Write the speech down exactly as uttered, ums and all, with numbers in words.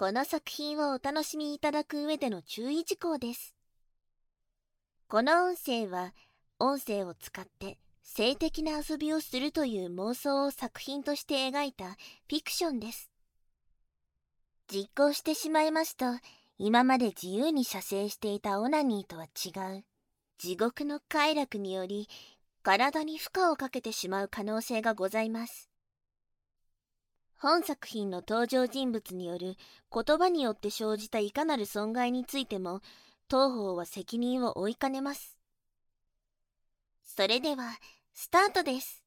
この作品をお楽しみいただく上での注意事項です。この音声は、音声を使って性的な遊びをするという妄想を作品として描いたフィクションです。実行してしまいますと、今まで自由に射精していたオナニーとは違う、地獄の快楽により、体に負荷をかけてしまう可能性がございます。本作品の登場人物による言葉によって生じたいかなる損害についても、当方は責任を負いかねます。それでは、スタートです。